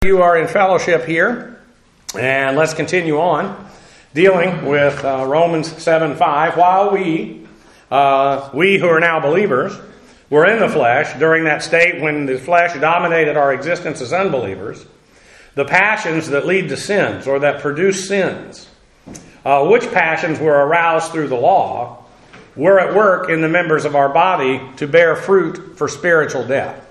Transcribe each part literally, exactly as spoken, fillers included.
You are in fellowship here, and let's continue on dealing with uh, Romans seven five. While we, uh, we who are now believers, were in the flesh, during that state when the flesh dominated our existence as unbelievers, the passions that lead to sins, or that produce sins, uh, which passions were aroused through the law, were at work in the members of our body to bear fruit for spiritual death.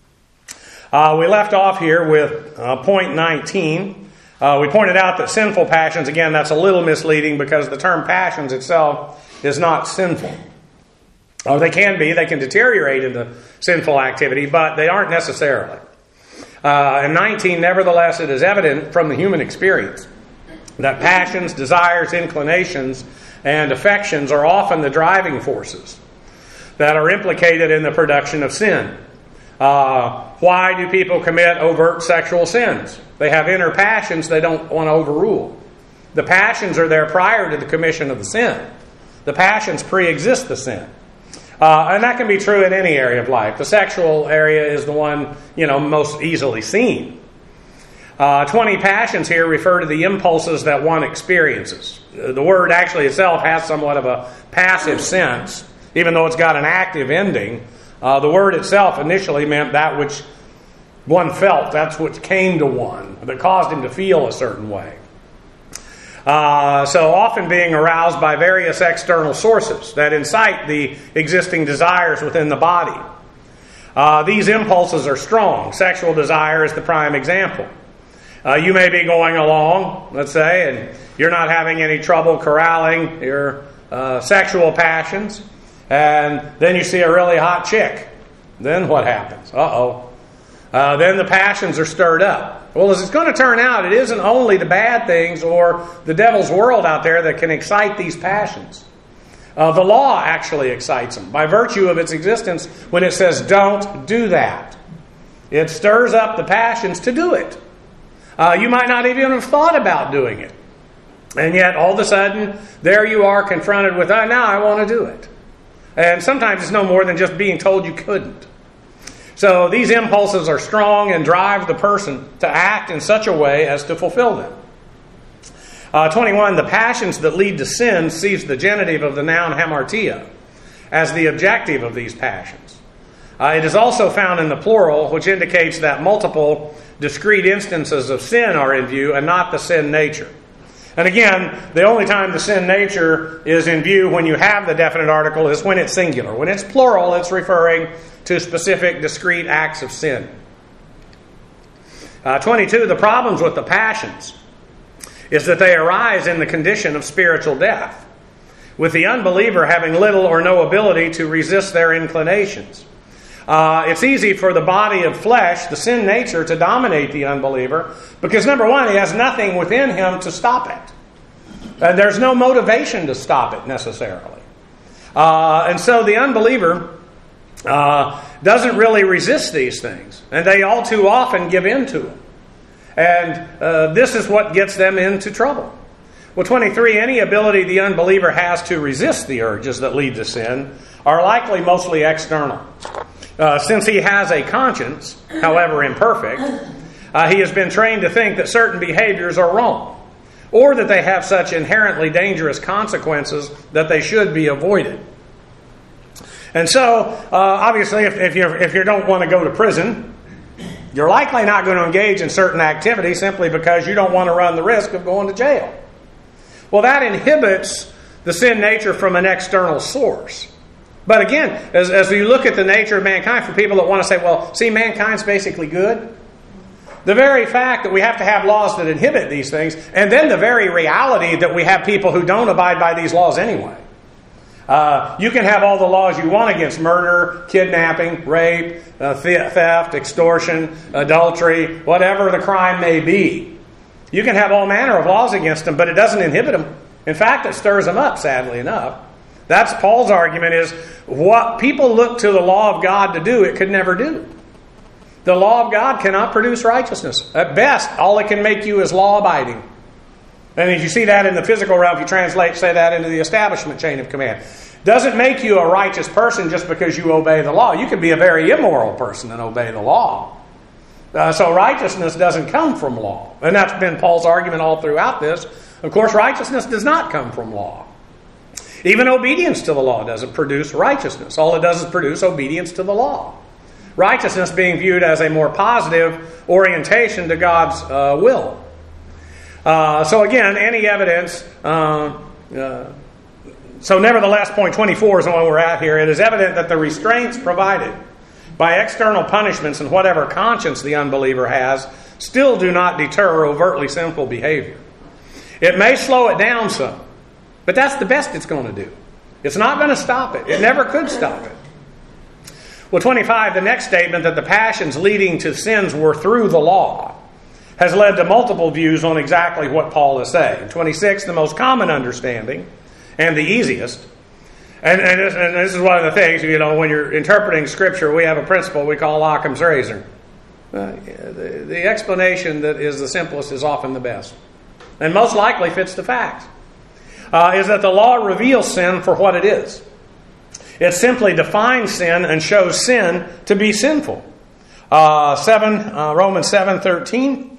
Uh, we left off here with uh, point nineteen. Uh, we pointed out that sinful passions, again, that's a little misleading because the term passions itself is not sinful. Or they can be, they can deteriorate into sinful activity, but they aren't necessarily. Uh, in nineteen, nevertheless, it is evident from the human experience that passions, desires, inclinations, and affections are often the driving forces that are implicated in the production of sin. Uh, why do people commit overt sexual sins? They have inner passions they don't want to overrule. The passions are there prior to the commission of the sin. The passions pre-exist the sin. Uh, and that can be true in any area of life. The sexual area is the one, you know, most easily seen. Uh, twenty passions here refer to the impulses that one experiences. The word actually itself has somewhat of a passive sense, even though it's got an active ending. Uh, the word itself initially meant that which one felt. That's what came to one, that caused him to feel a certain way. Uh, so often being aroused by various external sources that incite the existing desires within the body. Uh, these impulses are strong. Sexual desire is the prime example. Uh, you may be going along, let's say, and you're not having any trouble corralling your uh, sexual passions. And then you see a really hot chick. Then what happens? Uh-oh. Uh, then the passions are stirred up. Well, as it's going to turn out, it isn't only the bad things or the devil's world out there that can excite these passions. Uh, the law actually excites them by virtue of its existence when it says, don't do that. It stirs up the passions to do it. Uh, you might not even have thought about doing it. And yet, all of a sudden, there you are confronted with, oh, now I want to do it. And sometimes it's no more than just being told you couldn't. So these impulses are strong and drive the person to act in such a way as to fulfill them. Uh, twenty-one, the passions that lead to sin sees the genitive of the noun hamartia as the objective of these passions. Uh, it is also found in the plural, which indicates that multiple discrete instances of sin are in view and not the sin nature. And again, the only time the sin nature is in view when you have the definite article is when it's singular. When it's plural, it's referring to specific discrete acts of sin. Uh, twenty-two, the problems with the passions is that they arise in the condition of spiritual death, with the unbeliever having little or no ability to resist their inclinations. Uh, it's easy for the body of flesh, the sin nature, to dominate the unbeliever because, number one, he has nothing within him to stop it. And there's no motivation to stop it necessarily. Uh, and so the unbeliever uh, doesn't really resist these things. And they all too often give in to them. And uh, this is what gets them into trouble. Well, twenty-three, any ability the unbeliever has to resist the urges that lead to sin are likely mostly external. Uh, since he has a conscience, however imperfect, uh, he has been trained to think that certain behaviors are wrong, or that they have such inherently dangerous consequences that they should be avoided. And so, uh, obviously, if, if, you're, if you don't want to go to prison, you're likely not going to engage in certain activities simply because you don't want to run the risk of going to jail. Well, that inhibits the sin nature from an external source. But again, as, as we look at the nature of mankind, for people that want to say, well, see, mankind's basically good. The very fact that we have to have laws that inhibit these things, and then the very reality that we have people who don't abide by these laws anyway. Uh, you can have all the laws you want against murder, kidnapping, rape, uh, theft, extortion, adultery, whatever the crime may be. You can have all manner of laws against them, but it doesn't inhibit them. In fact, it stirs them up, sadly enough. That's Paul's argument is what people look to the law of God to do, it could never do. The law of God cannot produce righteousness. At best, all it can make you is law-abiding. And if you see that in the physical realm, if you translate, say that into the establishment chain of command. Doesn't make you a righteous person just because you obey the law. You can be a very immoral person and obey the law. Uh, so righteousness doesn't come from law. And that's been Paul's argument all throughout this. Of course, righteousness does not come from law. Even obedience to the law doesn't produce righteousness. All it does is produce obedience to the law. Righteousness being viewed as a more positive orientation to God's uh, will. Uh, so again, any evidence... Uh, uh, so nevertheless, point twenty-four is the one we're at here. It is evident that the restraints provided by external punishments and whatever conscience the unbeliever has still do not deter overtly sinful behavior. It may slow it down some, but that's the best it's going to do. It's not going to stop it. It never could stop it. Well, twenty-five, the next statement that the passions leading to sins were through the law has led to multiple views on exactly what Paul is saying. twenty-six, the most common understanding and the easiest. And, and, this, and this is one of the things, you know, when you're interpreting Scripture, we have a principle we call Occam's razor. Uh, the, the explanation that is the simplest is often the best. And most likely fits the facts. Uh, is that the law reveals sin for what it is. It simply defines sin and shows sin to be sinful. Uh, seven, uh, Romans seven thirteen.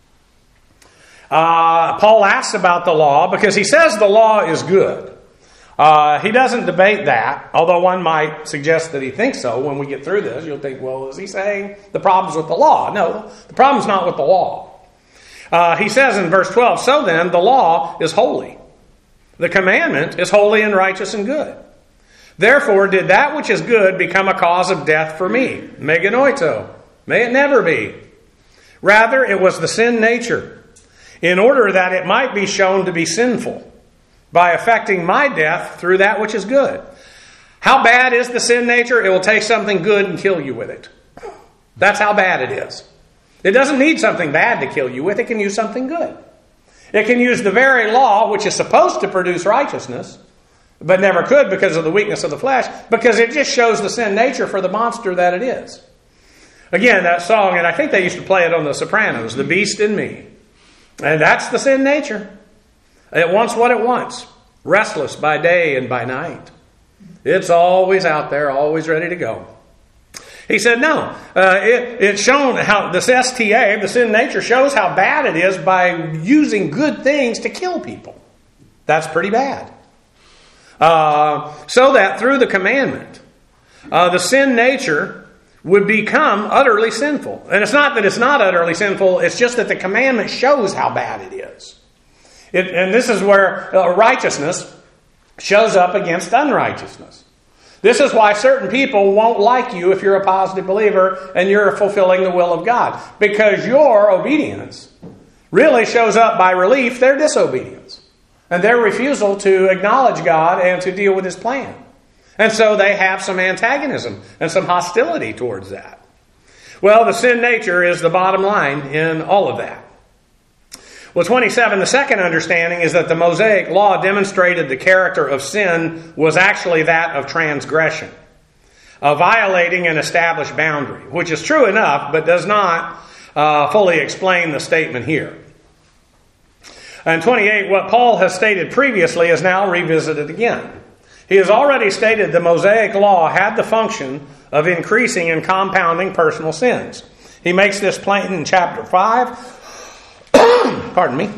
Uh, Paul asks about the law because he says the law is good. Uh, he doesn't debate that, although one might suggest that he thinks so. When we get through this, you'll think, well, is he saying the problem's with the law? No, the problem's not with the law. Uh, he says in verse twelve, so then, the law is holy. The commandment is holy and righteous and good. Therefore, did that which is good become a cause of death for me? Meganoito. May it never be. Rather, it was the sin nature, in order that it might be shown to be sinful, by affecting my death through that which is good. How bad is the sin nature? It will take something good and kill you with it. That's how bad it is. It doesn't need something bad to kill you with. It can use something good. It can use the very law which is supposed to produce righteousness, but never could because of the weakness of the flesh, because it just shows the sin nature for the monster that it is. Again, that song, and I think they used to play it on The Sopranos, The Beast in Me. And that's the sin nature. It wants what it wants. Restless by day and by night. It's always out there, always ready to go. He said, no. Uh, it, it's shown how this S T A, the sin nature, shows how bad it is by using good things to kill people. That's pretty bad. Uh, so that through the commandment, uh, the sin nature would become utterly sinful. And it's not that it's not utterly sinful, it's just that the commandment shows how bad it is. It, and this is where uh, righteousness shows up against unrighteousness. This is why certain people won't like you if you're a positive believer and you're fulfilling the will of God. Because your obedience really shows up by relief their disobedience. And their refusal to acknowledge God and to deal with His plan. And so they have some antagonism and some hostility towards that. Well, the sin nature is the bottom line in all of that. Well, twenty-seven, the second understanding is that the Mosaic law demonstrated the character of sin was actually that of transgression, of violating an established boundary, which is true enough, but does not uh, fully explain the statement here. And twenty-eight, what Paul has stated previously is now revisited again. He has already stated the Mosaic law had the function of increasing and compounding personal sins. He makes this plain in chapter five. Pardon me.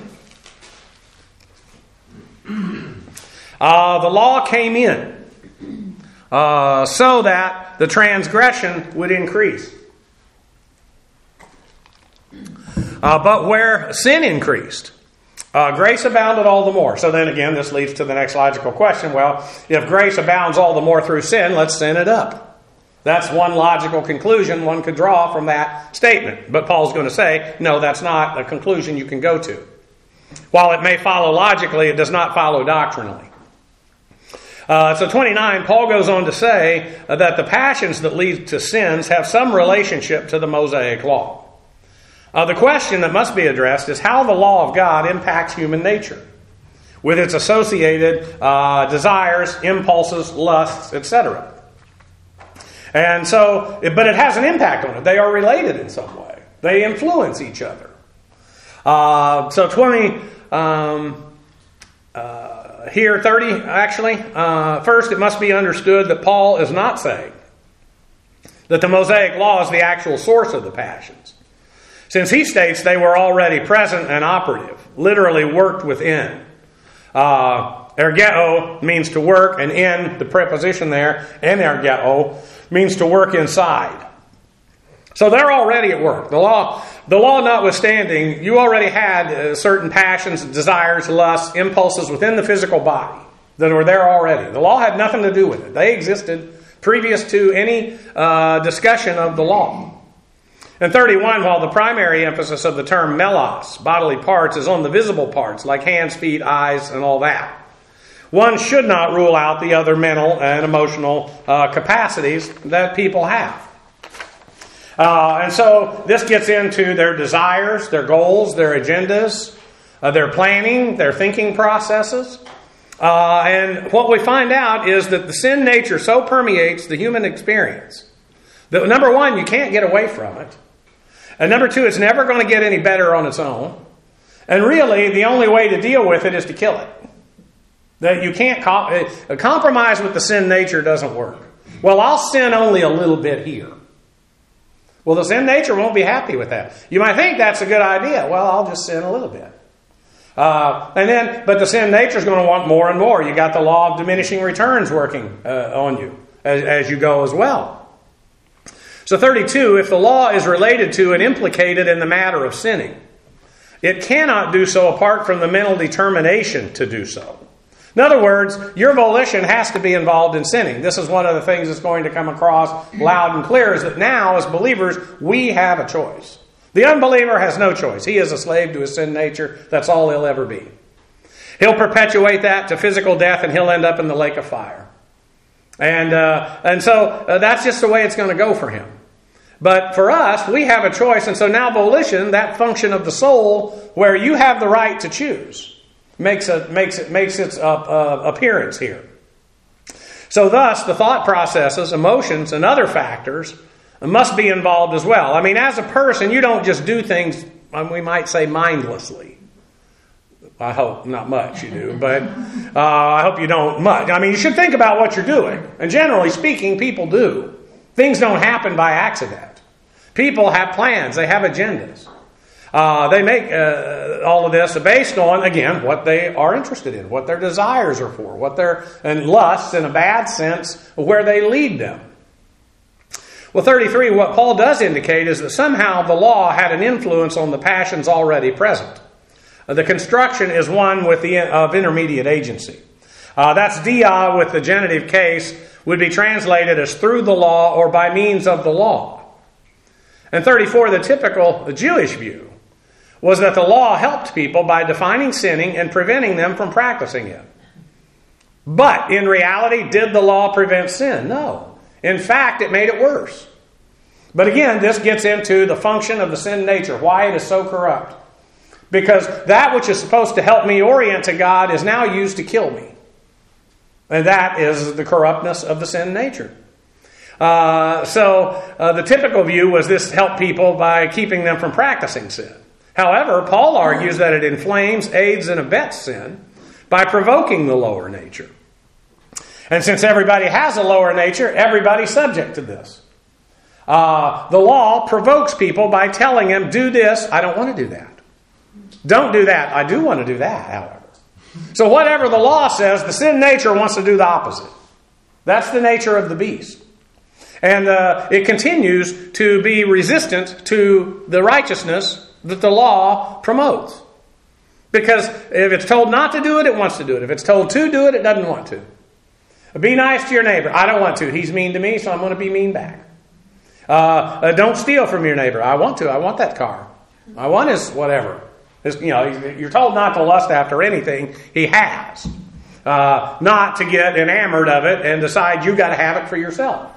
Uh, the law came in uh, so that the transgression would increase. Uh, but where sin increased, uh, grace abounded all the more. So then again, this leads to the next logical question. Well, if grace abounds all the more through sin, let's sin it up. That's one logical conclusion one could draw from that statement. But Paul's going to say, no, that's not a conclusion you can go to. While it may follow logically, it does not follow doctrinally. Uh, so twenty-nine, Paul goes on to say uh, that the passions that lead to sins have some relationship to the Mosaic law. Uh, the question that must be addressed is how the law of God impacts human nature with its associated uh, desires, impulses, lusts, et cetera. And so, but it has an impact on it. They are related in some way. They influence each other. Uh, so twenty, um, uh, here thirty actually. Uh, first, it must be understood that Paul is not saying that the Mosaic law is the actual source of the passions. since he states they were already present and operative, literally worked within. Uh, ergeo means to work, and in, the preposition there, energeo, means to work inside. So they're already at work. The law, the law notwithstanding, you already had uh, certain passions, desires, lusts, impulses within the physical body that were there already. The law had nothing to do with it. They existed previous to any uh, discussion of the law. And thirty-one, while the primary emphasis of the term melos, bodily parts, is on the visible parts, like hands, feet, eyes, and all that, one should not rule out the other mental and emotional uh, capacities that people have. Uh, and so this gets into their desires, their goals, their agendas, uh, their planning, their thinking processes. Uh, and what we find out is that the sin nature so permeates the human experience that, number one, you can't get away from it. And number two, it's never going to get any better on its own. And really, the only way to deal with it is to kill it. That you can't com- a compromise with the sin nature doesn't work. Well, I'll sin only a little bit here. Well, the sin nature won't be happy with that. You might think that's a good idea. Well, I'll just sin a little bit. Uh, and then, but the sin nature is going to want more and more. You got the law of diminishing returns working uh, on you as, as you go as well. So thirty-two, if the law is related to and implicated in the matter of sinning, it cannot do so apart from the mental determination to do so. In other words, your volition has to be involved in sinning. This is one of the things that's going to come across loud and clear, is that now, as believers, we have a choice. The unbeliever has no choice. He is a slave to his sin nature. That's all he'll ever be. He'll perpetuate that to physical death, and he'll end up in the lake of fire. And uh, and so uh, that's just the way it's going to go for him. But for us, we have a choice. And so now volition, that function of the soul, where you have the right to choose, makes it makes it makes its uh, uh, appearance here. So thus, the thought processes, emotions, and other factors must be involved as well. I mean, as a person, you don't just do things, we might say, mindlessly. I hope not much you do, but uh, I hope you don't much. I mean, you should think about what you're doing. And generally speaking, people do. Things don't happen by accident. People have plans. They have agendas. Uh, they make uh, all of this based on, again, what they are interested in, what their desires are for, what their, and lusts, in a bad sense, where they lead them. Well, thirty-three, what Paul does indicate is that somehow the law had an influence on the passions already present. Uh, the construction is one with the of intermediate agency. Uh, that's dia with the genitive case, would be translated as through the law or by means of the law. And thirty-four, the typical Jewish view was that the law helped people by defining sinning and preventing them from practicing it. But in reality, did the law prevent sin? No. In fact, it made it worse. But again, this gets into the function of the sin nature, why it is so corrupt. Because that which is supposed to help me orient to God is now used to kill me. And that is the corruptness of the sin nature. Uh, so uh, the typical view was this helped people by keeping them from practicing sin. However, Paul argues that it inflames, aids, and abets sin by provoking the lower nature. And since everybody has a lower nature, everybody's subject to this. Uh, the law provokes people by telling them, do this, I don't want to do that. Don't do that, I do want to do that, however. So whatever the law says, the sin nature wants to do the opposite. That's the nature of the beast. And uh, it continues to be resistant to the righteousness that the law promotes. Because if it's told not to do it, it wants to do it. If it's told to do it, it doesn't want to. Be nice to your neighbor. I don't want to. He's mean to me, so I'm going to be mean back. Uh, uh, don't steal from your neighbor. I want to. I want that car. I want his whatever. His, you know, you're told not to lust after anything. He has. Uh, not to get enamored of it and decide you got to have it for yourself.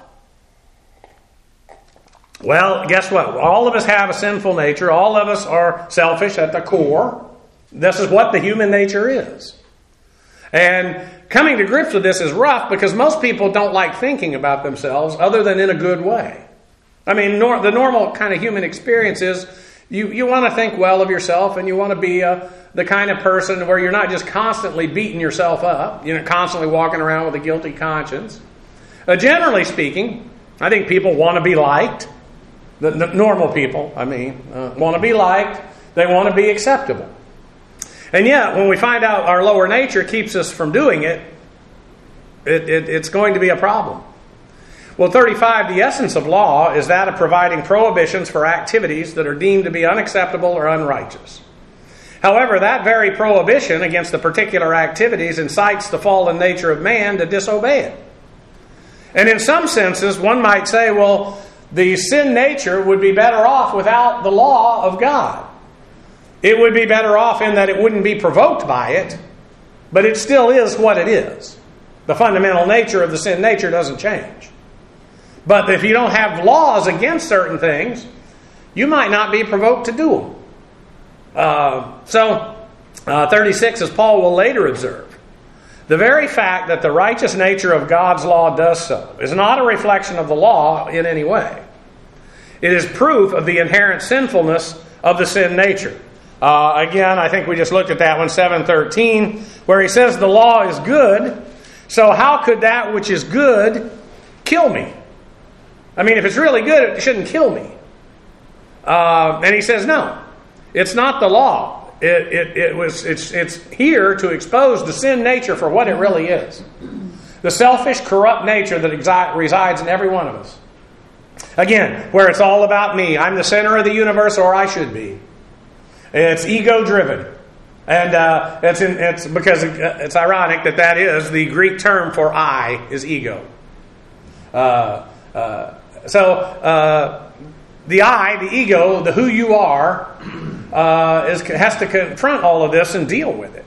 Well, guess what? All of us have a sinful nature. All of us are selfish at the core. This is what the human nature is. And coming to grips with this is rough because most people don't like thinking about themselves other than in a good way. I mean, nor, the normal kind of human experience is you, you want to think well of yourself and you want to be a, the kind of person where you're not just constantly beating yourself up, you know, constantly walking around with a guilty conscience. Uh, generally speaking, I think people want to be liked. The, the normal people, I mean, uh, want to be liked. They want to be acceptable. And yet, when we find out our lower nature keeps us from doing it, it, it it's going to be a problem. Well, thirty-five, the essence of law is that of providing prohibitions for activities that are deemed to be unacceptable or unrighteous. However, that very prohibition against the particular activities incites the fallen nature of man to disobey it. And in some senses, one might say, well, the sin nature would be better off without the law of God. It would be better off in that it wouldn't be provoked by it, but it still is what it is. The fundamental nature of the sin nature doesn't change. But if you don't have laws against certain things, you might not be provoked to do them. Uh, so, uh, thirty-six, as Paul will later observe, the very fact that the righteous nature of God's law does so is not a reflection of the law in any way. It is proof of the inherent sinfulness of the sin nature. Uh, again, I think we just looked at that one, seven thirteen, where he says the law is good, so how could that which is good kill me? I mean, if it's really good, it shouldn't kill me. Uh, and he says, no, it's not the law. It, it, it was, it's, it's here to expose the sin nature for what it really is. The selfish, corrupt nature that exi- resides in every one of us. Again, where it's all about me. I'm the center of the universe, or I should be. It's ego-driven. And uh, it's, in, it's because it's ironic that that is the Greek term for I is ego. Uh, uh, so, uh, the I, the ego, the who you are, uh, is, has to confront all of this and deal with it.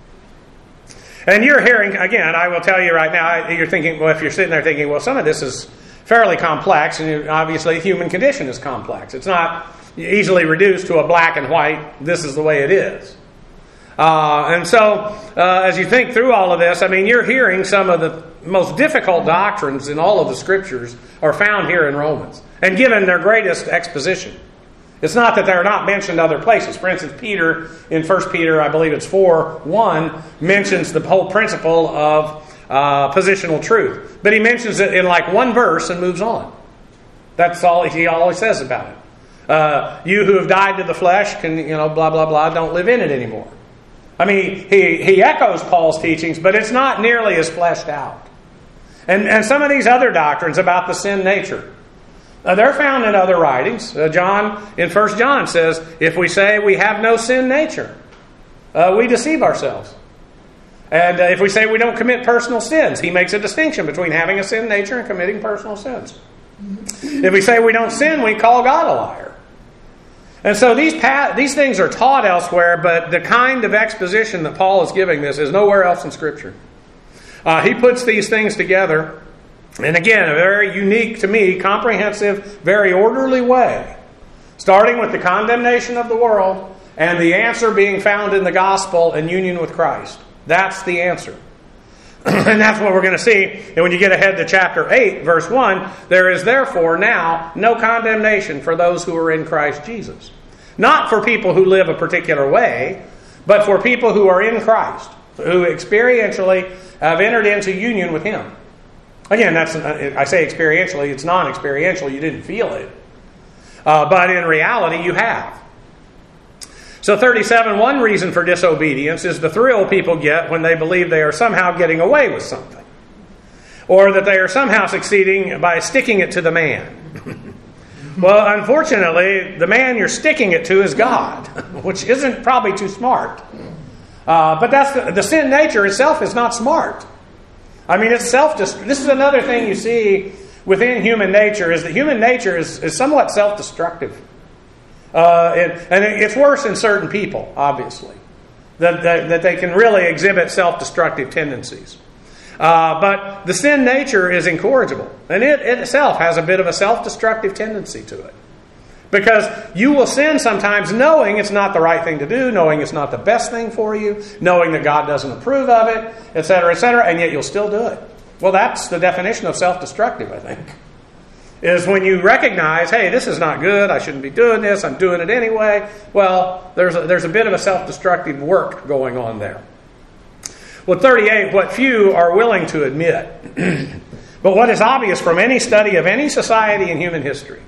And you're hearing, again, I will tell you right now, you're thinking, well, if you're sitting there thinking, well, some of this is fairly complex, and obviously the human condition is complex. It's not easily reduced to a black and white, this is the way it is. Uh, and so, uh, as you think through all of this, I mean, you're hearing some of the most difficult doctrines in all of the Scriptures are found here in Romans, and given their greatest exposition. It's not that they're not mentioned other places. For instance, Peter, in First Peter, I believe it's four one, mentions the whole principle of uh, positional truth. But he mentions it in like one verse and moves on. That's all he always says about it. Uh, you who have died to the flesh can, you know, blah, blah, blah, don't live in it anymore. I mean, he, he echoes Paul's teachings, but it's not nearly as fleshed out. And, and some of these other doctrines about the sin nature, uh, they're found in other writings. Uh, John, in First John, says, if we say we have no sin nature, uh, we deceive ourselves. And uh, if we say we don't commit personal sins, he makes a distinction between having a sin nature and committing personal sins. If we say we don't sin, we call God a liar. And so these pa- these things are taught elsewhere, but the kind of exposition that Paul is giving this is nowhere else in Scripture. Uh, he puts these things together, and again, a very unique, to me, comprehensive, very orderly way, starting with the condemnation of the world and the answer being found in the gospel and union with Christ. That's the answer. And that's what we're going to see. And when you get ahead to chapter eight, verse one, there is therefore now no condemnation for those who are in Christ Jesus. Not for people who live a particular way, but for people who are in Christ, who experientially have entered into union with Him. Again, that's I say experientially, it's non-experiential, you didn't feel it. Uh, but in reality, you have. So thirty-seven, one reason for disobedience is the thrill people get when they believe they are somehow getting away with something. Or that they are somehow succeeding by sticking it to the man. Well, unfortunately, the man you're sticking it to is God, which isn't probably too smart. Uh, but that's the, the sin nature itself is not smart. I mean, it's self. This is another thing you see within human nature, is that human nature is, is somewhat self-destructive. Uh, it, and it, it's worse in certain people, obviously, that, that, that they can really exhibit self-destructive tendencies. Uh, but the sin nature is incorrigible, and it, it itself has a bit of a self-destructive tendency to it. Because you will sin sometimes knowing it's not the right thing to do, knowing it's not the best thing for you, knowing that God doesn't approve of it, et cetera, et cetera, and yet you'll still do it. Well, that's the definition of self-destructive, I think. Is when you recognize, hey, this is not good, I shouldn't be doing this, I'm doing it anyway. Well, there's a, there's a bit of a self-destructive work going on there. Well, thirty-eight, what few are willing to admit. But what is obvious from any study of any society in human history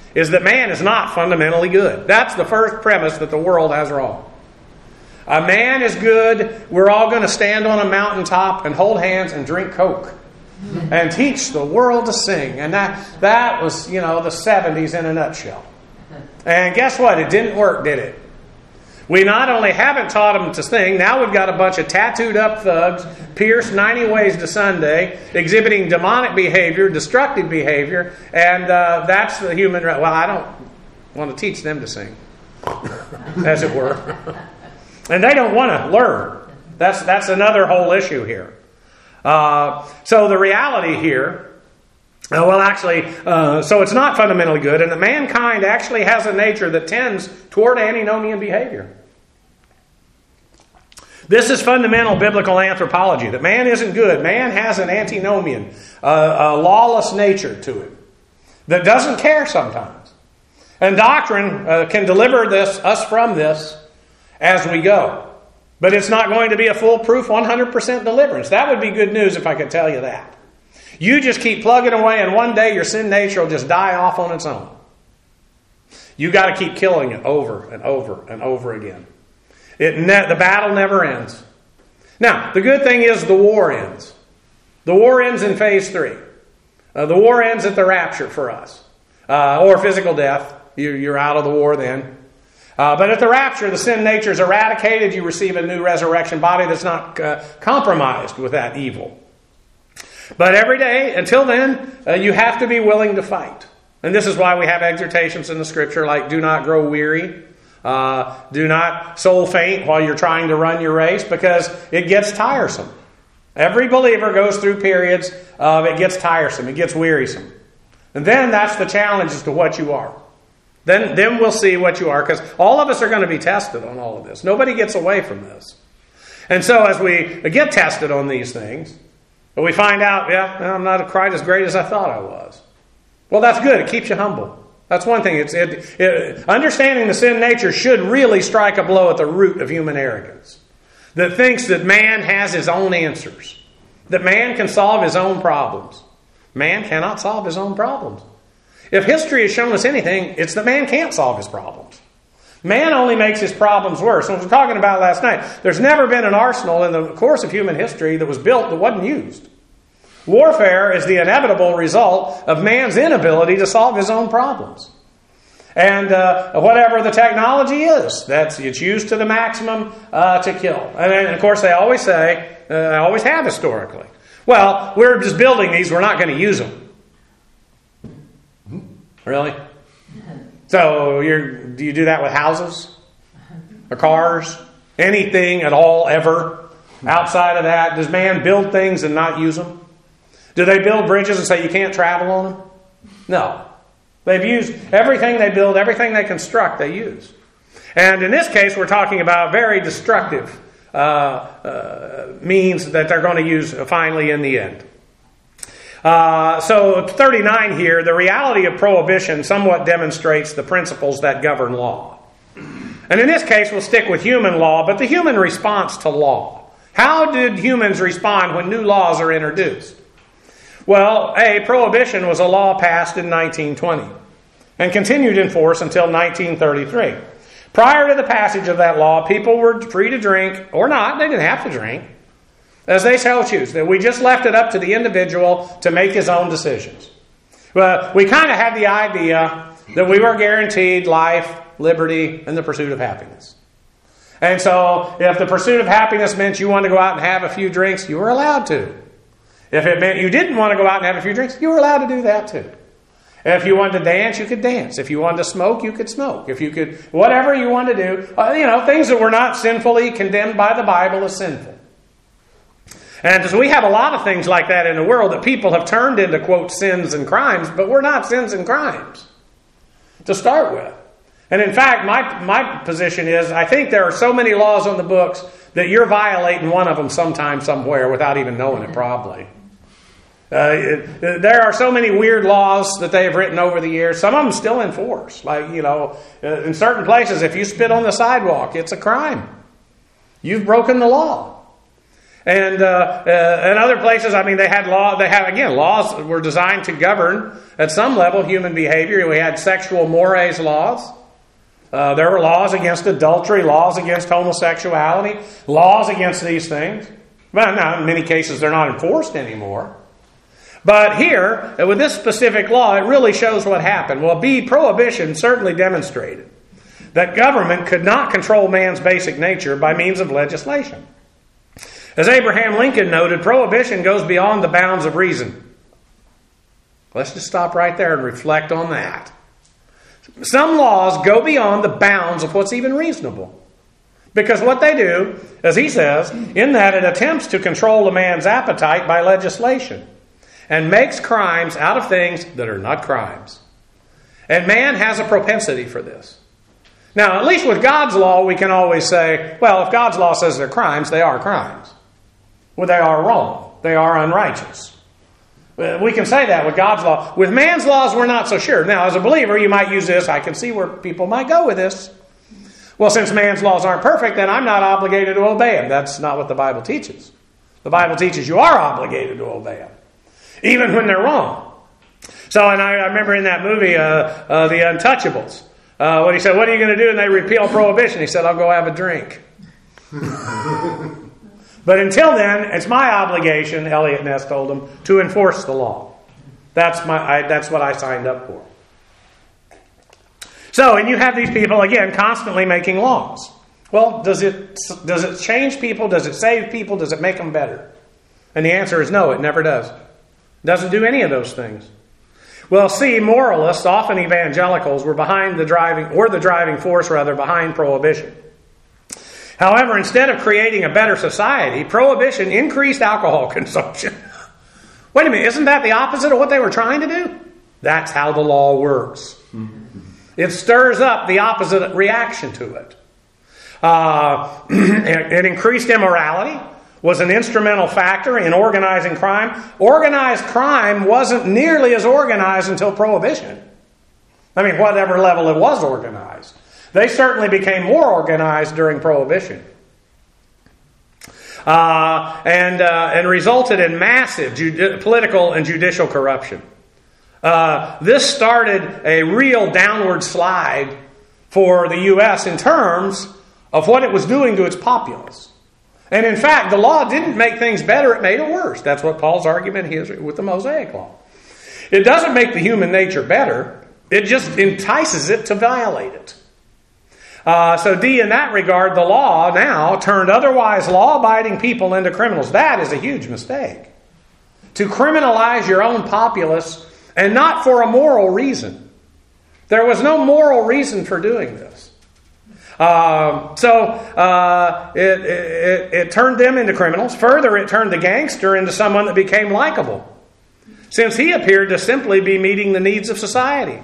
is that man is not fundamentally good. That's the first premise that the world has wrong. A man is good. We're all going to stand on a mountaintop and hold hands and drink Coke and teach the world to sing. And that, that was, you know, the seventies in a nutshell. And guess what? It didn't work, did it? We not only haven't taught them to sing, now we've got a bunch of tattooed up thugs, pierced ninety ways to Sunday, exhibiting demonic behavior, destructive behavior, and uh, that's the human... Well, I don't want to teach them to sing, as it were. And they don't want to learn. That's, that's another whole issue here. Uh, so the reality here... Uh, well, actually, uh, so it's not fundamentally good, and that mankind actually has a nature that tends toward antinomian behavior. This is fundamental biblical anthropology, that man isn't good. Man has an antinomian, uh, a lawless nature to it that doesn't care sometimes. And doctrine uh, can deliver this us from this as we go. But it's not going to be a foolproof one hundred percent deliverance. That would be good news if I could tell you that. You just keep plugging away, and one day your sin nature will just die off on its own. You got to keep killing it over and over and over again. It ne- the battle never ends. Now, the good thing is the war ends. The war ends in phase three. Uh, the war ends at the rapture for us, uh, or physical death. You, you're out of the war then. Uh, but at the rapture, the sin nature is eradicated. You receive a new resurrection body that's not uh, compromised with that evil. But every day, until then, uh, you have to be willing to fight. And this is why we have exhortations in the Scripture like, do not grow weary. Uh, do not soul faint while you're trying to run your race, because it gets tiresome. Every believer goes through periods of it gets tiresome. It gets wearisome. And then that's the challenge as to what you are. Then, then we'll see what you are, because all of us are going to be tested on all of this. Nobody gets away from this. And so as we get tested on these things, we find out, yeah, I'm not quite as great as I thought I was. Well, that's good. It keeps you humble. That's one thing. It's it, it, understanding the sin nature should really strike a blow at the root of human arrogance. That thinks that man has his own answers. That man can solve his own problems. Man cannot solve his own problems. If history has shown us anything, it's that man can't solve his problems. Man only makes his problems worse. And we were talking about last night, there's never been an arsenal in the course of human history that was built that wasn't used. Warfare is the inevitable result of man's inability to solve his own problems. And uh, whatever the technology is, that's it's used to the maximum uh, to kill. And, and of course they always say, uh, they always have historically, well, we're just building these, we're not going to use them. Really? So you're, do you do that with houses? Or cars? Anything at all, ever? Outside of that, does man build things and not use them? Do they build bridges and say you can't travel on them? No. They've used everything they build, everything they construct, they use. And in this case, we're talking about very destructive uh, uh, means that they're going to use finally in the end. Uh, so thirty-nine here, the reality of prohibition somewhat demonstrates the principles that govern law. And in this case, we'll stick with human law, but the human response to law. How did humans respond when new laws are introduced? Well, A, prohibition was a law passed in nineteen twenty and continued in force until nineteen thirty-three. Prior to the passage of that law, people were free to drink, or not, they didn't have to drink, as they shall choose. That we just left it up to the individual to make his own decisions. Well, we kind of had the idea that we were guaranteed life, liberty, and the pursuit of happiness. And so, if the pursuit of happiness meant you wanted to go out and have a few drinks, you were allowed to. If it meant you didn't want to go out and have a few drinks, you were allowed to do that too. If you wanted to dance, you could dance. If you wanted to smoke, you could smoke. If you could, whatever you wanted to do, uh, you know, things that were not sinfully condemned by the Bible as sinful. And so we have a lot of things like that in the world that people have turned into, quote, sins and crimes, but we're not sins and crimes to start with. And in fact, my my position is, I think there are so many laws on the books that you're violating one of them sometime, somewhere, without even knowing it probably. Uh, there are so many weird laws that they have written over the years. Some of them still in force. Like, you know, in certain places, if you spit on the sidewalk, it's a crime. You've broken the law. And uh, uh, in other places, I mean, they had law. They had again laws were designed to govern at some level human behavior. We had sexual mores laws. Uh, there were laws against adultery, laws against homosexuality, laws against these things. But now, in many cases, they're not enforced anymore. But here, with this specific law, it really shows what happened. Well, B, prohibition certainly demonstrated that government could not control man's basic nature by means of legislation. As Abraham Lincoln noted, prohibition goes beyond the bounds of reason. Let's just stop right there and reflect on that. Some laws go beyond the bounds of what's even reasonable. Because what they do, as he says, in that it attempts to control a man's appetite by legislation and makes crimes out of things that are not crimes. And man has a propensity for this. Now, at least with God's law, we can always say, well, if God's law says they're crimes, they are crimes. Well, they are wrong. They are unrighteous. We can say that with God's law. With man's laws, we're not so sure. Now, as a believer, you might use this. I can see where people might go with this. Well, since man's laws aren't perfect, then I'm not obligated to obey them. That's not what the Bible teaches. The Bible teaches you are obligated to obey them, even when they're wrong. So, and I, I remember in that movie, uh, uh, The Untouchables, uh, when he said, what are you going to do? And they repeal prohibition. He said, I'll go have a drink. But until then, it's my obligation, Elliot Ness told him, to enforce the law. That's my. I, that's what I signed up for. So, and you have these people, again, constantly making laws. Well, does it does it change people? Does it save people? Does it make them better? And the answer is no, it never does. It doesn't do any of those things. Well, see, moralists, often evangelicals, were behind the driving, or the driving force, rather, behind prohibition. However, instead of creating a better society, prohibition increased alcohol consumption. Wait a minute, isn't that the opposite of what they were trying to do? That's how the law works. It stirs up the opposite reaction to it. Uh, it increased immorality, was an instrumental factor in organizing crime. Organized crime wasn't nearly as organized until prohibition. I mean, whatever level it was organized. They certainly became more organized during Prohibition. Uh, and, uh, and resulted in massive judi- political and judicial corruption. Uh, this started a real downward slide for the U S in terms of what it was doing to its populace. And in fact, the law didn't make things better, it made it worse. That's what Paul's argument is with the Mosaic Law. It doesn't make the human nature better, it just entices it to violate it. Uh, so D, in that regard, the law now turned otherwise law-abiding people into criminals. That is a huge mistake. To criminalize your own populace, and not for a moral reason. There was no moral reason for doing this. Uh, so uh, it, it, it turned them into criminals. Further, it turned the gangster into someone that became likable, since he appeared to simply be meeting the needs of society.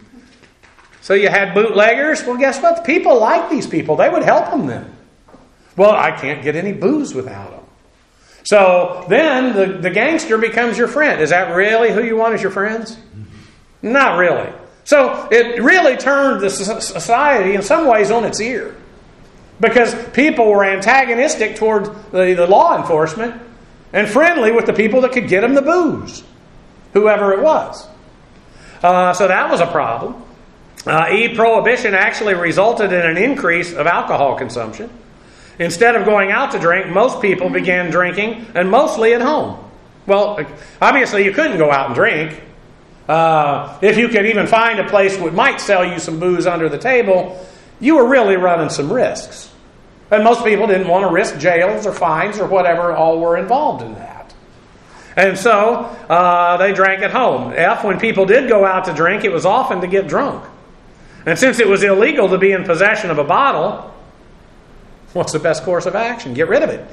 So you had bootleggers. Well, guess what? People like these people. They would help them then. Well, I can't get any booze without them. So then the, the gangster becomes your friend. Is that really who you want as your friends? Not really. So it really turned the society in some ways on its ear. Because people were antagonistic toward the, the law enforcement and friendly with the people that could get them the booze. Whoever it was. Uh, so that was a problem. Uh, e, prohibition actually resulted in an increase of alcohol consumption. Instead of going out to drink, most people began drinking, and mostly at home. Well, obviously you couldn't go out and drink. Uh, if you could even find a place that might sell you some booze under the table, you were really running some risks. And most people didn't want to risk jails or fines or whatever all were involved in that. And so uh, they drank at home. F, when people did go out to drink, it was often to get drunk. And since it was illegal to be in possession of a bottle, what's the best course of action? Get rid of it.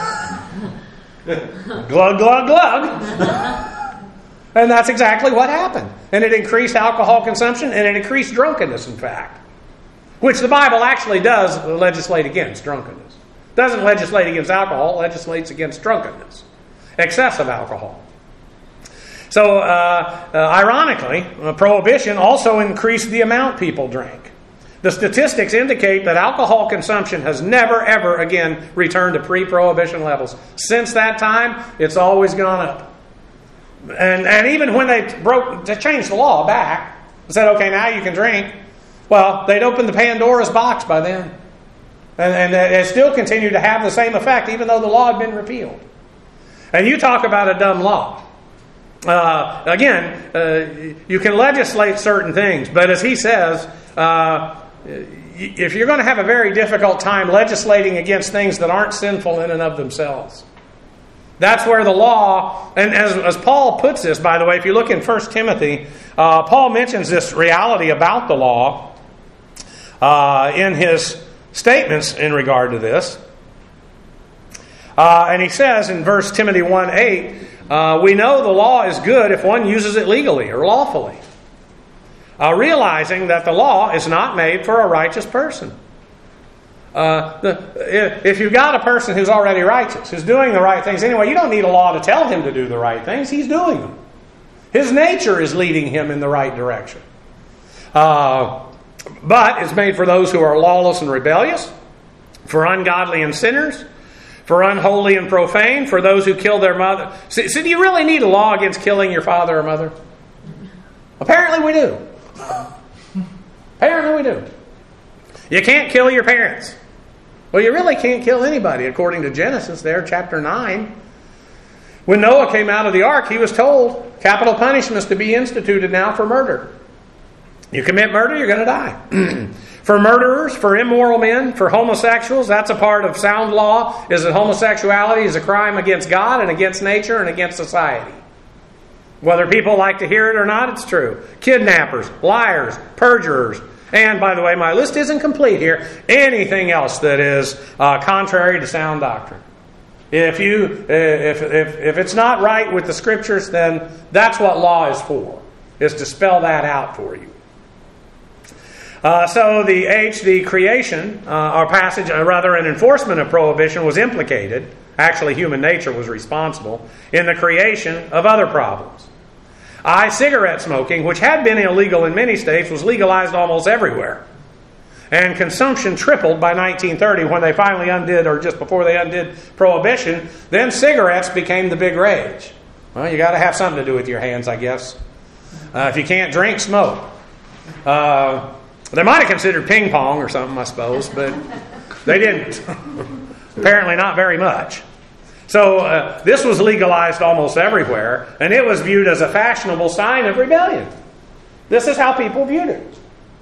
Glug, glug, glug. And that's exactly what happened. And it increased alcohol consumption and it increased drunkenness, in fact. Which the Bible actually does legislate against, drunkenness. It doesn't legislate against alcohol, it legislates against drunkenness. Excessive alcohol. So, uh, uh, ironically, uh, prohibition also increased the amount people drank. The statistics indicate that alcohol consumption has never, ever again returned to pre-prohibition levels. Since that time, it's always gone up. And and even when they broke, they changed the law back, and said, okay, now you can drink, well, they'd opened the Pandora's box by then. And, and it still continued to have the same effect, even though the law had been repealed. And you talk about a dumb law. Uh, again, uh, you can legislate certain things, but as he says, uh, if you're going to have a very difficult time legislating against things that aren't sinful in and of themselves, that's where the law, and as, as Paul puts this, by the way, if you look in First Timothy, uh, Paul mentions this reality about the law uh, in his statements in regard to this. Uh, and he says in First Timothy one eight, uh, we know the law is good if one uses it legally or lawfully. Uh, realizing that the law is not made for a righteous person. Uh, the, if you've got a person who's already righteous, who's doing the right things anyway, you don't need a law to tell him to do the right things. He's doing them. His nature is leading him in the right direction. Uh, but it's made for those who are lawless and rebellious, for ungodly and sinners, for unholy and profane, for those who kill their mother. So, so do you really need a law against killing your father or mother? Apparently we do. Apparently we do. You can't kill your parents. Well, you really can't kill anybody, according to Genesis there, chapter nine. When Noah came out of the ark, he was told capital punishments to be instituted now for murder. You commit murder, you're going to die. For murderers, for immoral men, for homosexuals, that's a part of sound law, is that homosexuality is a crime against God and against nature and against society. Whether people like to hear it or not, it's true. Kidnappers, liars, perjurers, and by the way, my list isn't complete here, anything else that is uh, contrary to sound doctrine. If you, if, if, if it's not right with the Scriptures, then that's what law is for, is to spell that out for you. Uh, so the H, the creation, uh, or passage, or rather an enforcement of prohibition was implicated. Actually, human nature was responsible in the creation of other problems. I, cigarette smoking, which had been illegal in many states, was legalized almost everywhere. And consumption tripled by nineteen thirty when they finally undid, or just before they undid prohibition. Then cigarettes became the big rage. Well, you got to have something to do with your hands, I guess. Uh, if you can't drink, smoke. Uh, they might have considered ping pong or something, I suppose, but they didn't. Apparently not very much. So uh, this was legalized almost everywhere, and it was viewed as a fashionable sign of rebellion. This is how people viewed it.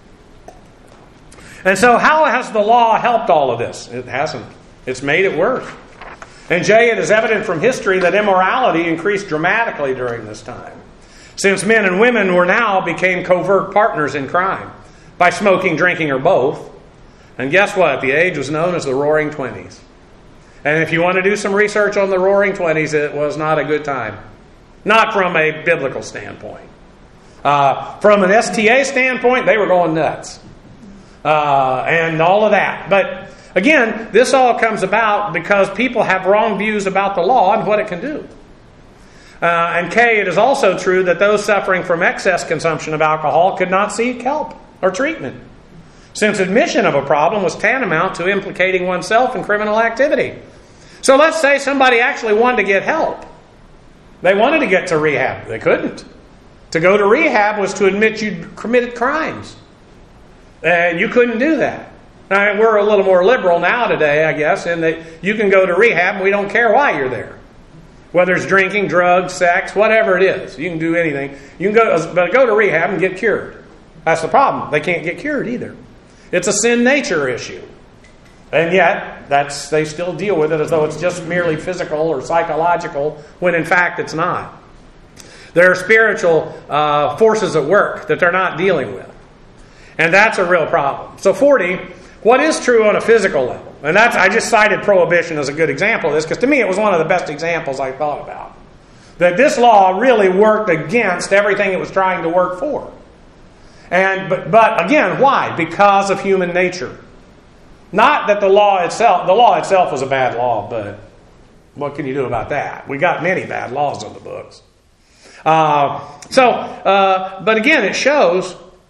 And so how has the law helped all of this? It hasn't. It's made it worse. And Jay, it is evident from history that immorality increased dramatically during this time, since men and women were now became covert partners in crime by smoking, drinking, or both. And guess what? The age was known as the Roaring Twenties. And if you want to do some research on the Roaring Twenties, it was not a good time. Not from a biblical standpoint. Uh, from an S T A standpoint, they were going nuts. Uh, and all of that. But again, this all comes about because people have wrong views about the law and what it can do. Uh, and K, it is also true that those suffering from excess consumption of alcohol could not seek help or treatment, since admission of a problem was tantamount to implicating oneself in criminal activity. So let's say somebody actually wanted to get help. They wanted to get to rehab. They couldn't. To go to rehab was to admit you'd committed crimes. And you couldn't do that. Now, we're a little more liberal now today, I guess, in that you can go to rehab and we don't care why you're there. Whether it's drinking, drugs, sex, whatever it is. You can do anything. You can go, but go to rehab and get cured. That's the problem. They can't get cured either. It's a sin nature issue. And yet, that's they still deal with it as though it's just merely physical or psychological, when in fact it's not. There are spiritual uh, forces at work that they're not dealing with. And that's a real problem. So forty, what is true on a physical level? And that's I just cited prohibition as a good example of this, because to me it was one of the best examples I thought about. That this law really worked against everything it was trying to work for. And but, but again, why? Because of human nature. Not that the law itself, the law itself was a bad law, but what can you do about that? We got many bad laws on the books. Uh, so, uh, but again, it shows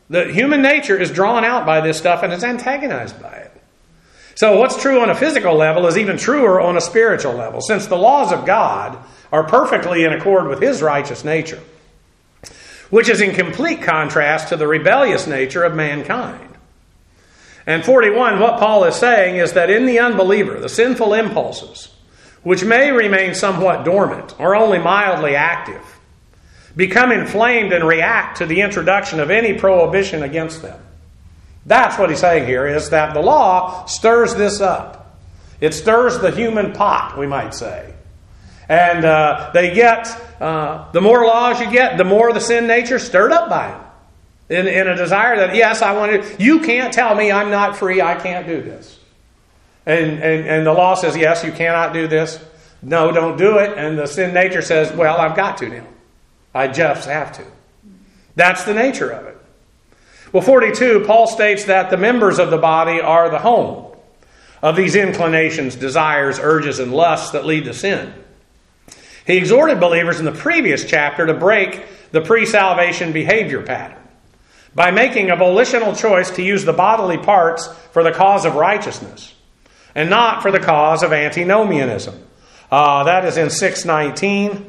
The human nature is drawn out by this stuff and is antagonized by it. So what's true on a physical level is even truer on a spiritual level, since the laws of God are perfectly in accord with His righteous nature, which is in complete contrast to the rebellious nature of mankind. And forty-one, what Paul is saying is that in the unbeliever, the sinful impulses, which may remain somewhat dormant or only mildly active, become inflamed and react to the introduction of any prohibition against them. That's what he's saying here, is that the law stirs this up. It stirs the human pot, we might say. And uh, they get, uh, the more laws you get, the more the sin nature stirred up by them. In, in a desire that, yes, I want to, you can't tell me I'm not free, I can't do this. And, and, and the law says, yes, you cannot do this. No, don't do it. And the sin nature says, well, I've got to now. I just have to. That's the nature of it. Well, forty-two, Paul states that the members of the body are the home of these inclinations, desires, urges, and lusts that lead to sin. He exhorted believers in the previous chapter to break the pre-salvation behavior pattern by making a volitional choice to use the bodily parts for the cause of righteousness and not for the cause of antinomianism. Uh, that is in six nineteen.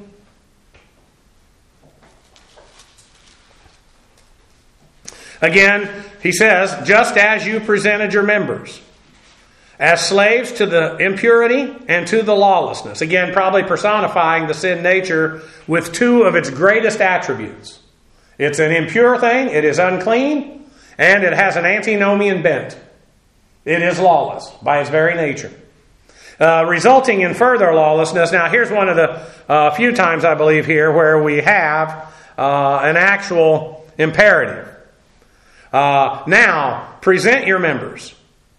Again, he says, just as you presented your members as slaves to the impurity and to the lawlessness. Again, probably personifying the sin nature with two of its greatest attributes. It's an impure thing, it is unclean, and it has an antinomian bent. It is lawless by its very nature. Uh, resulting in further lawlessness. Now, here's one of the uh, few times, I believe, here where we have uh, an actual imperative. Uh, now, present your members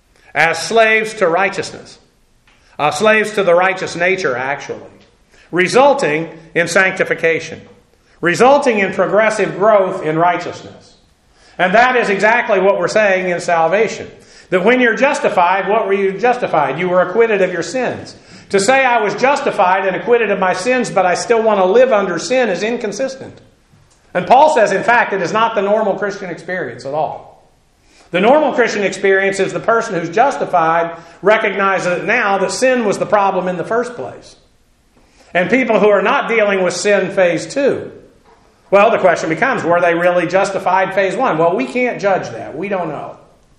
as slaves to righteousness. Uh, slaves to the righteous nature, actually. Resulting in sanctification. Resulting in progressive growth in righteousness. And that is exactly what we're saying in salvation. That when you're justified, what were you justified? You were acquitted of your sins. To say I was justified and acquitted of my sins, but I still want to live under sin is inconsistent. And Paul says, in fact, it is not the normal Christian experience at all. The normal Christian experience is the person who's justified recognizes now that sin was the problem in the first place. And people who are not dealing with sin phase two. Well, the question becomes, were they really justified phase one? Well, we can't judge that. We don't know.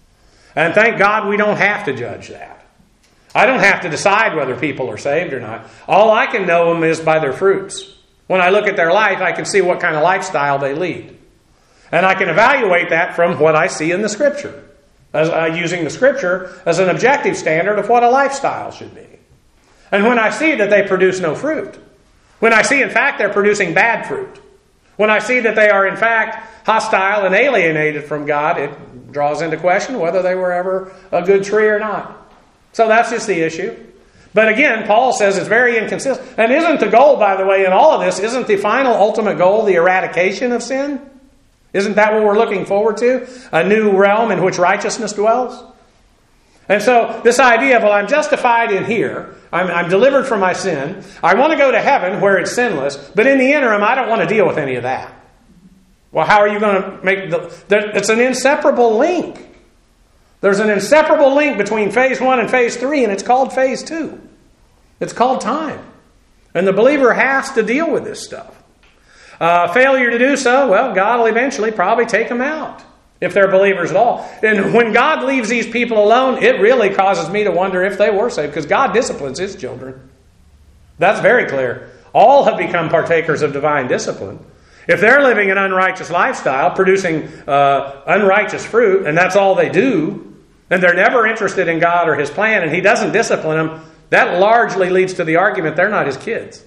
And thank God we don't have to judge that. I don't have to decide whether people are saved or not. All I can know them is by their fruits. When I look at their life, I can see what kind of lifestyle they lead. And I can evaluate that from what I see in the Scripture. As, uh, using the Scripture as an objective standard of what a lifestyle should be. And when I see that they produce no fruit. When I see, in fact, they're producing bad fruit. When I see that they are, in fact, hostile and alienated from God, it draws into question whether they were ever a good tree or not. So that's just the issue. But again, Paul says it's very inconsistent. And isn't the goal, by the way, in all of this, isn't the final ultimate goal the eradication of sin? Isn't that what we're looking forward to? A new realm in which righteousness dwells? And so this idea of, well, I'm justified in here. I'm, I'm delivered from my sin. I want to go to heaven where it's sinless. But in the interim, I don't want to deal with any of that. Well, how are you going to make the... There, it's an inseparable link. There's an inseparable link between phase one and phase three, and it's called phase two. It's called time. And the believer has to deal with this stuff. Uh, failure to do so, well, God will eventually probably take them out, if they're believers at all. And when God leaves these people alone, it really causes me to wonder if they were saved, because God disciplines His children. That's very clear. All have become partakers of divine discipline. If they're living an unrighteous lifestyle, producing uh, unrighteous fruit, and that's all they do, and they're never interested in God or His plan, and He doesn't discipline them, that largely leads to the argument they're not His kids.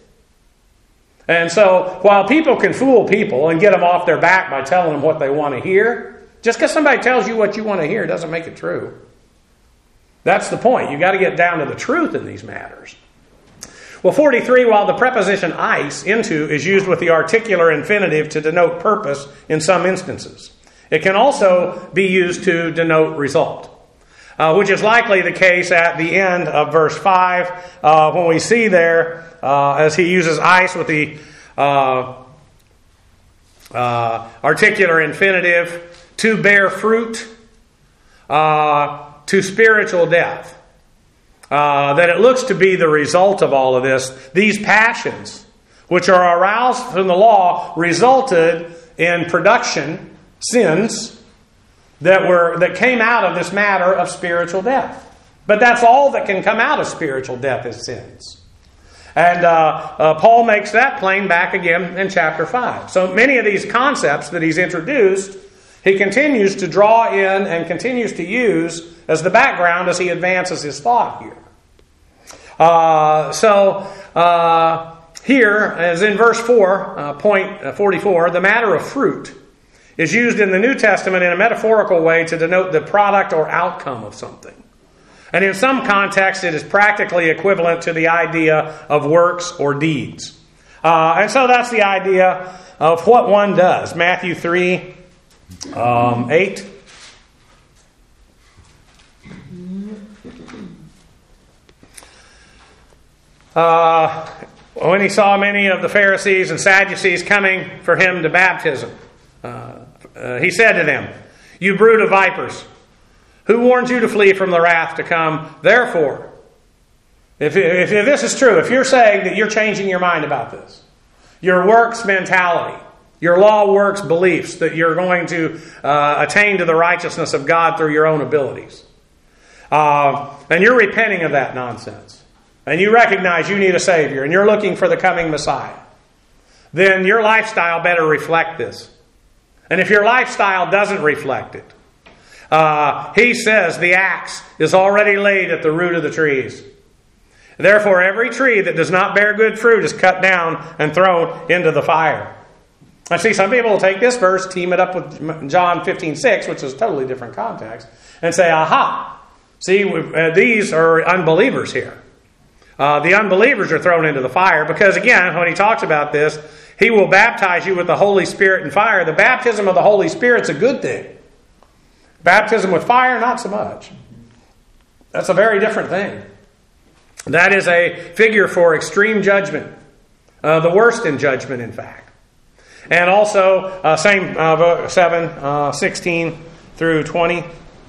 And so, while people can fool people and get them off their back by telling them what they want to hear, just because somebody tells you what you want to hear doesn't make it true. That's the point. You've got to get down to the truth in these matters. Well, forty-three, while the preposition eis, into, is used with the articular infinitive to denote purpose in some instances, it can also be used to denote result. Uh, which is likely the case at the end of verse five, uh, when we see there, uh, as he uses eis with the uh, uh, articular infinitive to bear fruit uh, to spiritual death. Uh, that it looks to be the result of all of this. These passions, which are aroused from the law, resulted in production, sins, that were that came out of this matter of spiritual death. But that's all that can come out of spiritual death is sins. And uh, uh, Paul makes that plain back again in chapter five. So many of these concepts that he's introduced, he continues to draw in and continues to use as the background as he advances his thought here. Uh, so, uh, here, as in verse four, uh, point forty-four, the matter of fruit is used in the New Testament in a metaphorical way to denote the product or outcome of something. And in some contexts, it is practically equivalent to the idea of works or deeds. Uh, and so that's the idea of what one does. Matthew three, um, eight. Uh, when he saw many of the Pharisees and Sadducees coming for him to baptism, uh, uh, he said to them, "You brood of vipers, who warned you to flee from the wrath to come? Therefore," if, if, if this is true, if you're saying that you're changing your mind about this, your works mentality, your law works beliefs, that you're going to uh, attain to the righteousness of God through your own abilities, uh, and you're repenting of that nonsense, and you recognize you need a Savior, and you're looking for the coming Messiah, then your lifestyle better reflect this. And if your lifestyle doesn't reflect it, uh, he says the axe is already laid at the root of the trees. Therefore, every tree that does not bear good fruit is cut down and thrown into the fire. I see some people will take this verse, team it up with John fifteen six, which is a totally different context, and say, aha, see, uh, these are unbelievers here. Uh, the unbelievers are thrown into the fire because, again, when he talks about this, he will baptize you with the Holy Spirit and fire. The baptism of the Holy Spirit's a good thing. Baptism with fire, not so much. That's a very different thing. That is a figure for extreme judgment. Uh, the worst in judgment, in fact. And also, uh, same uh, seven, uh, sixteen through twenty.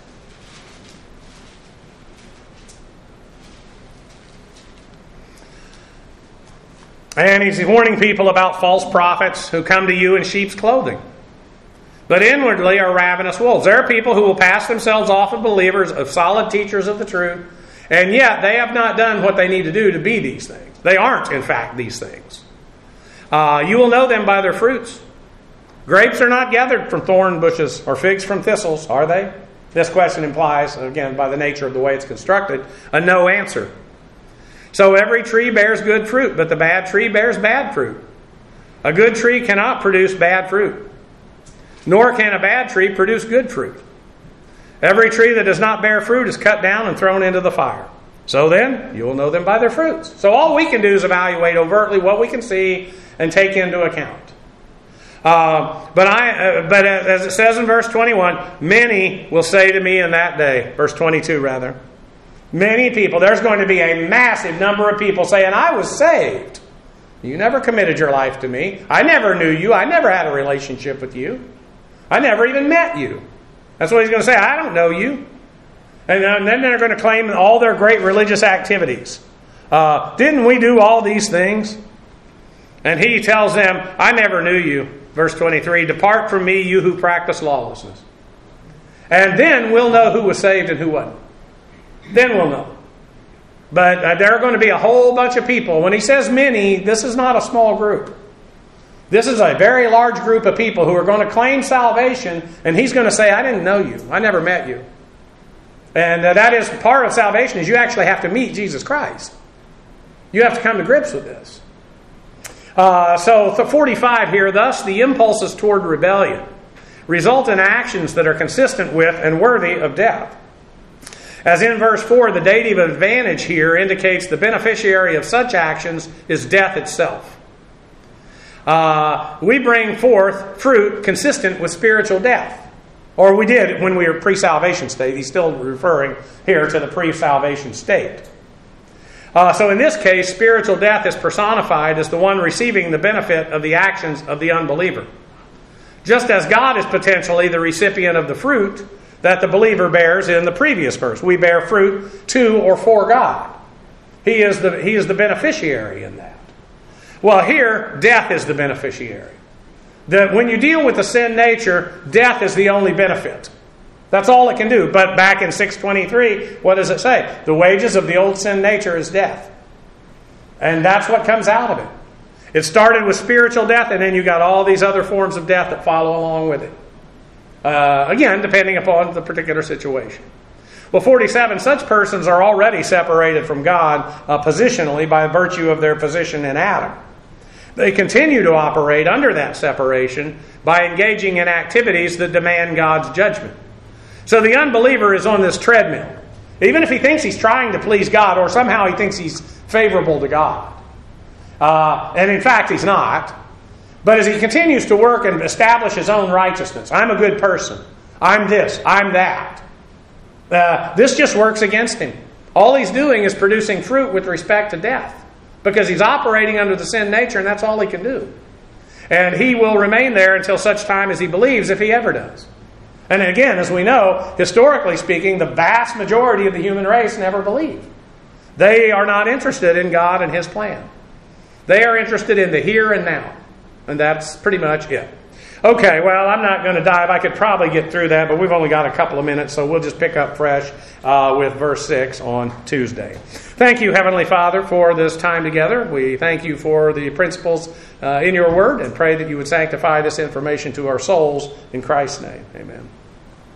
And he's warning people about false prophets who come to you in sheep's clothing, but inwardly are ravenous wolves. There are people who will pass themselves off as believers, of solid teachers of the truth, and yet they have not done what they need to do to be these things. They aren't, in fact, these things. Uh, you will know them by their fruits. Grapes are not gathered from thorn bushes, or figs from thistles, are they? This question implies, again, by the nature of the way it's constructed, a no answer. So every tree bears good fruit, but the bad tree bears bad fruit. A good tree cannot produce bad fruit, nor can a bad tree produce good fruit. Every tree that does not bear fruit is cut down and thrown into the fire. So then, you will know them by their fruits. So all we can do is evaluate overtly what we can see and take into account. Uh, but I, uh, but as it says in verse twenty-one, many will say to me in that day, verse twenty-two rather, many people, there's going to be a massive number of people saying, I was saved. You never committed your life to me. I never knew you. I never had a relationship with you. I never even met you. That's what he's going to say. I don't know you. And then they're going to claim all their great religious activities. Uh, didn't we do all these things? And he tells them, I never knew you. Verse twenty-three, depart from me, you who practice lawlessness. And then we'll know who was saved and who wasn't. Then we'll know. But uh, there are going to be a whole bunch of people. When he says many, this is not a small group. This is a very large group of people who are going to claim salvation, and he's going to say, I didn't know you. I never met you. And uh, that is part of salvation, is you actually have to meet Jesus Christ. You have to come to grips with this. Uh, so the forty-five here, thus the impulses toward rebellion result in actions that are consistent with and worthy of death. As in verse four, the dative advantage here indicates the beneficiary of such actions is death itself. Uh, we bring forth fruit consistent with spiritual death. Or we did when we were pre-salvation state. He's still referring here to the pre-salvation state. Uh, so in this case, spiritual death is personified as the one receiving the benefit of the actions of the unbeliever. Just as God is potentially the recipient of the fruit that the believer bears in the previous verse. We bear fruit to or for God. He is the, he is the beneficiary in that. Well, here, death is the beneficiary. The, when you deal with the sin nature, death is the only benefit. That's all it can do. But back in six twenty-three, what does it say? The wages of the old sin nature is death. And that's what comes out of it. It started with spiritual death, and then you got all these other forms of death that follow along with it. Uh, again, depending upon the particular situation. Well, forty-seven, such persons are already separated from God uh, positionally by virtue of their position in Adam. They continue to operate under that separation by engaging in activities that demand God's judgment. So the unbeliever is on this treadmill. Even if he thinks he's trying to please God, or somehow he thinks he's favorable to God. Uh, and in fact, he's not. But as he continues to work and establish his own righteousness, I'm a good person. I'm this. I'm that. Uh, this just works against him. All he's doing is producing fruit with respect to death. Because he's operating under the sin nature, and that's all he can do. And he will remain there until such time as he believes, if he ever does. And again, as we know, historically speaking, the vast majority of the human race never believe. They are not interested in God and His plan. They are interested in the here and now. And that's pretty much it. Okay, well, I'm not going to dive. I could probably get through that, but we've only got a couple of minutes, so we'll just pick up fresh uh, with verse six on Tuesday. Thank you, Heavenly Father, for this time together. We thank you for the principles uh, in your word and pray that you would sanctify this information to our souls. In Christ's name, amen.